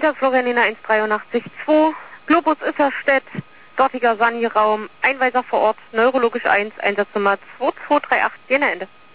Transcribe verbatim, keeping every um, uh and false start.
Tag, Florianina eins drei acht zwei, Globus Isserstedt, dortiger Sani-Raum, Einweiser vor Ort, neurologisch eins, Einsatznummer zwei zwei drei acht, Jena Ende.